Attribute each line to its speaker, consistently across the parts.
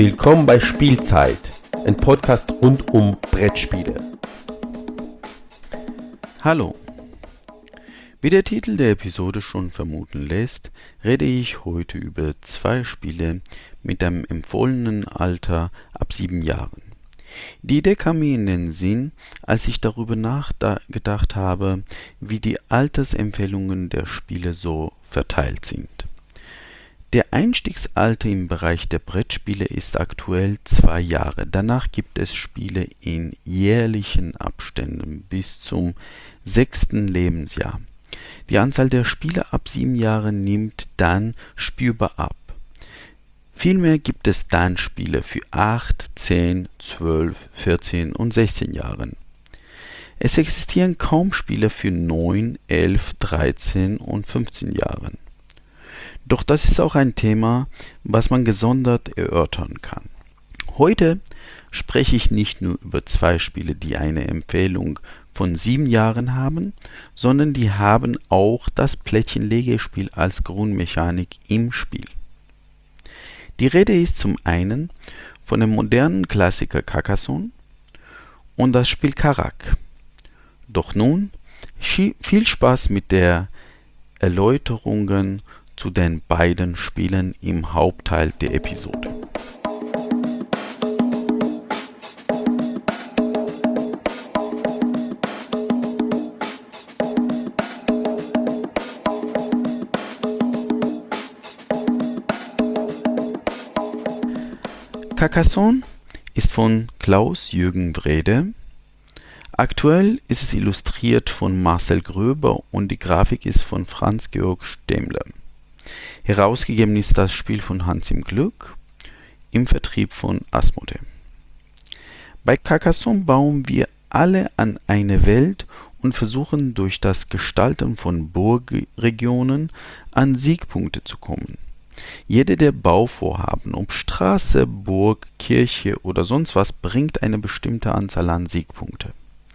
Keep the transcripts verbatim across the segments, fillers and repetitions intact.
Speaker 1: Willkommen bei Spielzeit, ein Podcast rund um Brettspiele.
Speaker 2: Hallo. Wie der Titel der Episode schon vermuten lässt, rede ich heute über zwei Spiele mit einem empfohlenen Alter ab sieben Jahren. Die Idee kam mir in den Sinn, als ich darüber nachgedacht habe, wie die Altersempfehlungen der Spiele so verteilt sind. Der Einstiegsalter im Bereich der Brettspiele ist aktuell zwei Jahre. Danach gibt es Spiele in jährlichen Abständen bis zum sechsten Lebensjahr. Die Anzahl der Spiele ab sieben Jahren nimmt dann spürbar ab. Vielmehr gibt es dann Spiele für acht, zehn, zwölf, vierzehn und sechzehn Jahren. Es existieren kaum Spiele für neun, elf, dreizehn und fünfzehn Jahren. Doch das ist auch ein Thema, was man gesondert erörtern kann. Heute spreche ich nicht nur über zwei Spiele, die eine Empfehlung von sieben Jahren haben, sondern die haben auch das Plättchenlegespiel als Grundmechanik im Spiel. Die Rede ist zum einen von dem modernen Klassiker Carcassonne und das Spiel Karak. Doch nun viel Spaß mit der Erläuterungen zu den beiden Spielen im Hauptteil der Episode. Carcassonne ist von Klaus-Jürgen Wrede. Aktuell ist es illustriert von Marcel Gröber und die Grafik ist von Franz-Georg Stemmler. Herausgegeben ist das Spiel von Hans im Glück im Vertrieb von Asmodee. Bei Carcassonne bauen wir alle an eine Welt und versuchen durch das Gestalten von Burgregionen an Siegpunkte zu kommen. Jede der Bauvorhaben, ob Straße, Burg, Kirche oder sonst was, bringt eine bestimmte Anzahl an Siegpunkte.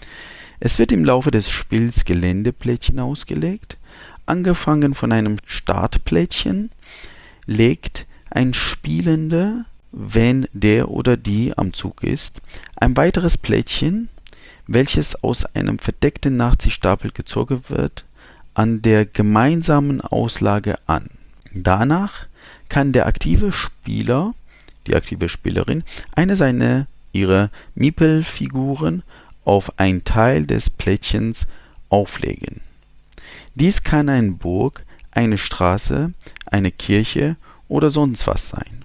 Speaker 2: Es wird im Laufe des Spiels Geländeplättchen ausgelegt. Angefangen von einem Startplättchen legt ein Spielender, wenn der oder die am Zug ist, ein weiteres Plättchen, welches aus einem verdeckten Nachziehstapel gezogen wird, an der gemeinsamen Auslage an. Danach kann der aktive Spieler, die aktive Spielerin, eine seiner ihrer Miepelfiguren auf ein Teil des Plättchens auflegen. Dies kann eine Burg, eine Straße, eine Kirche oder sonst was sein.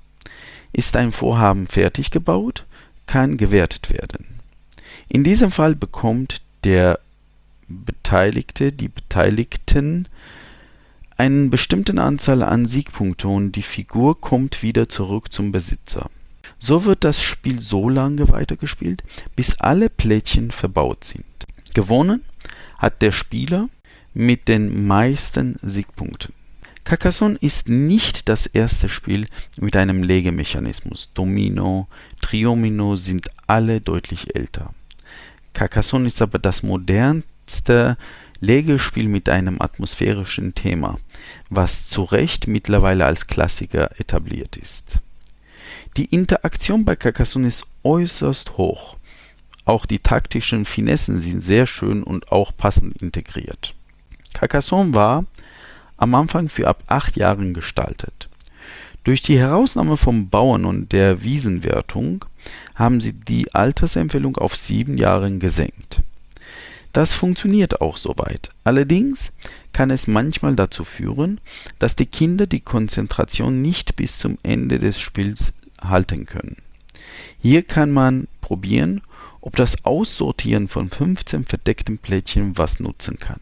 Speaker 2: Ist ein Vorhaben fertig gebaut, kann gewertet werden. In diesem Fall bekommt der Beteiligte, die Beteiligten, eine bestimmte Anzahl an Siegpunkten und die Figur kommt wieder zurück zum Besitzer. So wird das Spiel so lange weitergespielt, bis alle Plättchen verbaut sind. Gewonnen hat der Spieler mit den meisten Siegpunkten. Carcassonne ist nicht das erste Spiel mit einem Legemechanismus. Domino, Triomino sind alle deutlich älter. Carcassonne ist aber das modernste Legespiel mit einem atmosphärischen Thema, was zu Recht mittlerweile als Klassiker etabliert ist. Die Interaktion bei Carcassonne ist äußerst hoch. Auch die taktischen Finessen sind sehr schön und auch passend integriert. Carcassonne war am Anfang für ab acht Jahren gestaltet. Durch die Herausnahme vom Bauern und der Wiesenwertung haben sie die Altersempfehlung auf sieben Jahre gesenkt. Das funktioniert auch soweit. Allerdings kann es manchmal dazu führen, dass die Kinder die Konzentration nicht bis zum Ende des Spiels halten können. Hier kann man probieren, ob das Aussortieren von fünfzehn verdeckten Plättchen was nutzen kann.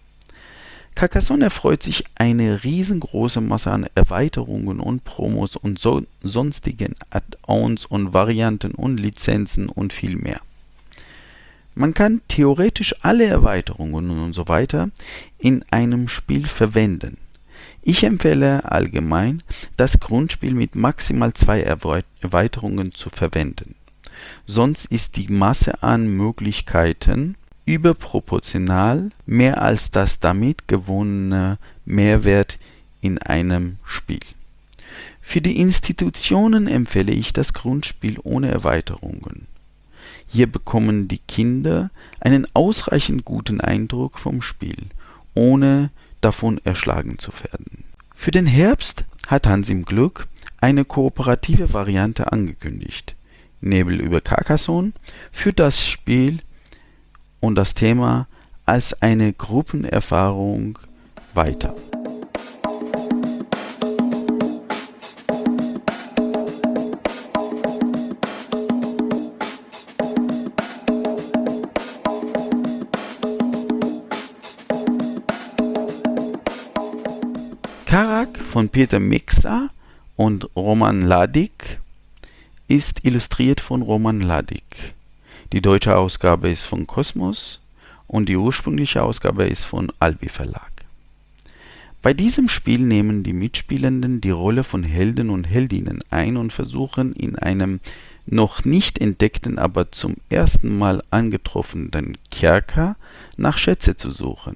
Speaker 2: Carcassonne erfreut sich eine riesengroße Masse an Erweiterungen und Promos und so sonstigen Add-ons und Varianten und Lizenzen und viel mehr. Man kann theoretisch alle Erweiterungen und so weiter in einem Spiel verwenden. Ich empfehle allgemein, das Grundspiel mit maximal zwei Erweiterungen zu verwenden. Sonst ist die Masse an Möglichkeiten überproportional mehr als das damit gewonnene Mehrwert in einem Spiel. Für die Institutionen empfehle ich das Grundspiel ohne Erweiterungen. Hier bekommen die Kinder einen ausreichend guten Eindruck vom Spiel, ohne davon erschlagen zu werden. Für den Herbst hat Hans im Glück eine kooperative Variante angekündigt. Nebel über Carcassonne führt das Spiel und das Thema als eine Gruppenerfahrung weiter. Karak von Peter Miksa und Roman Ladik ist illustriert von Roman Ladik. Die deutsche Ausgabe ist von Kosmos und die ursprüngliche Ausgabe ist von Albi Verlag. Bei diesem Spiel nehmen die Mitspielenden die Rolle von Helden und Heldinnen ein und versuchen in einem noch nicht entdeckten, aber zum ersten Mal angetroffenen Kerker nach Schätze zu suchen.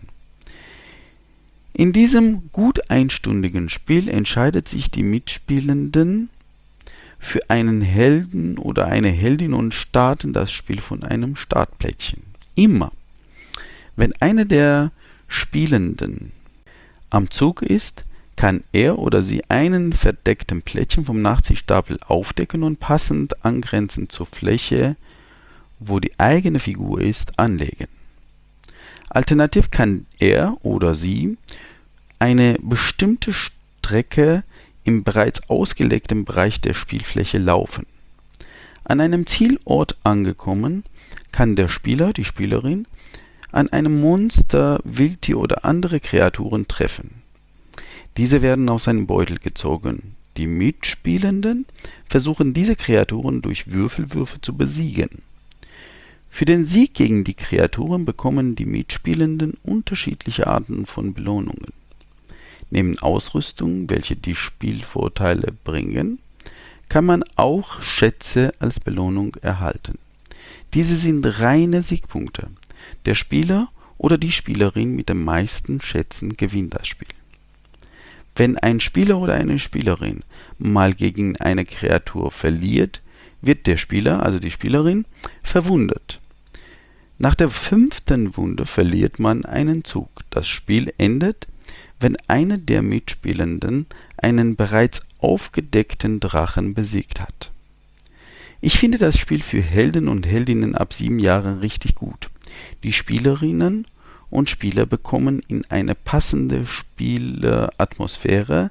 Speaker 2: In diesem gut einstündigen Spiel entscheidet sich die Mitspielenden für einen Helden oder eine Heldin und starten das Spiel von einem Startplättchen. Immer, wenn einer der Spielenden am Zug ist, kann er oder sie einen verdeckten Plättchen vom Nachziehstapel aufdecken und passend angrenzend zur Fläche, wo die eigene Figur ist, anlegen. Alternativ kann er oder sie eine bestimmte Strecke im bereits ausgelegten Bereich der Spielfläche laufen. An einem Zielort angekommen, kann der Spieler, die Spielerin, an einem Monster, Wildtier oder andere Kreaturen treffen. Diese werden aus einem Beutel gezogen. Die Mitspielenden versuchen diese Kreaturen durch Würfelwürfe zu besiegen. Für den Sieg gegen die Kreaturen bekommen die Mitspielenden unterschiedliche Arten von Belohnungen. Neben Ausrüstung, welche die Spielvorteile bringen, kann man auch Schätze als Belohnung erhalten. Diese sind reine Siegpunkte. Der Spieler oder die Spielerin mit den meisten Schätzen gewinnt das Spiel. Wenn ein Spieler oder eine Spielerin mal gegen eine Kreatur verliert, wird der Spieler, also die Spielerin, verwundet. Nach der fünften Wunde verliert man einen Zug. Das Spiel endet, wenn einer der Mitspielenden einen bereits aufgedeckten Drachen besiegt hat. Ich finde das Spiel für Helden und Heldinnen ab sieben Jahren richtig gut. Die Spielerinnen und Spieler bekommen in eine passende Spielatmosphäre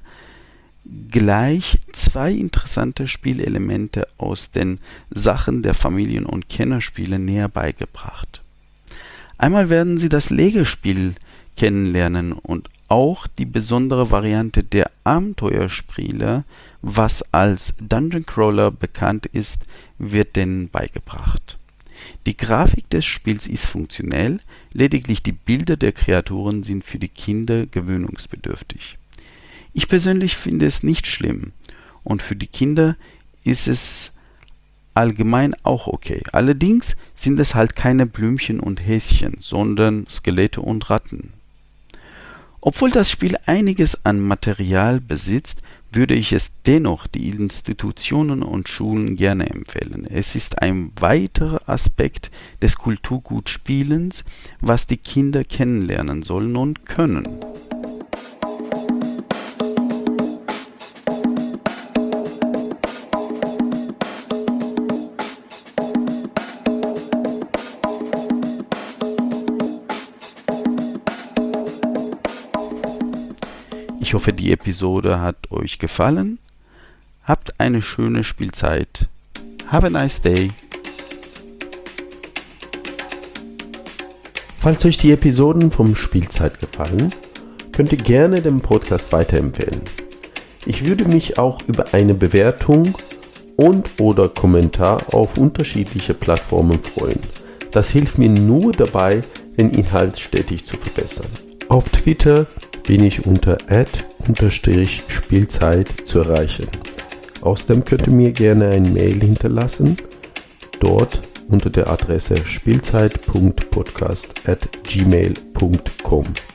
Speaker 2: gleich zwei interessante Spielelemente aus den Sachen der Familien- und Kennerspiele näher beigebracht. Einmal werden Sie das Legespiel kennenlernen und auch die besondere Variante der Abenteuerspiele, was als Dungeon Crawler bekannt ist, wird denen beigebracht. Die Grafik des Spiels ist funktionell, lediglich die Bilder der Kreaturen sind für die Kinder gewöhnungsbedürftig. Ich persönlich finde es nicht schlimm und für die Kinder ist es allgemein auch okay. Allerdings sind es halt keine Blümchen und Häschen, sondern Skelette und Ratten. Obwohl das Spiel einiges an Material besitzt, würde ich es dennoch die Institutionen und Schulen gerne empfehlen. Es ist ein weiterer Aspekt des Kulturgutspielens, was die Kinder kennenlernen sollen und können. Ich hoffe, die Episode hat euch gefallen. Habt eine schöne Spielzeit. Have a nice day.
Speaker 1: Falls euch die Episoden vom Spielzeit gefallen, könnt ihr gerne den Podcast weiterempfehlen. Ich würde mich auch über eine Bewertung und oder Kommentar auf unterschiedliche Plattformen freuen. Das hilft mir nur dabei, den Inhalt stetig zu verbessern. Auf Twitter bin ich unter at unterstrich Spielzeit zu erreichen. Außerdem könnt ihr mir gerne ein Mail hinterlassen, dort unter der Adresse spielzeit punkt podcast at gmail punkt com.